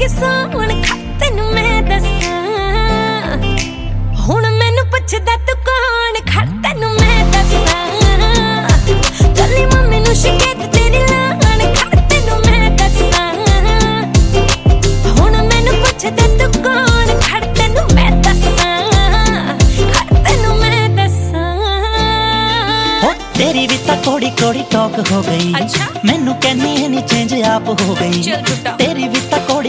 किस्सा हुण तैनू मैं दस्सां हुण मैनू पुछदा तू कौन खड़ तैनू मैं दस्सां चली मम्मी नू शिकायत तेरी लाण खड़ तैनू मैं दस्सां हुण मैनू पुछदा तू कौन खड़ तैनू मैं दस्सां खड़ तैनू मैं दस्सां हो तेरी भी तां कोड़ी कोड़ी टॉक हो गई। अच्छा? मैनू कहनी है नी चेंज आप हो गई। चल झूठा। तेरी भी तां कोड़ी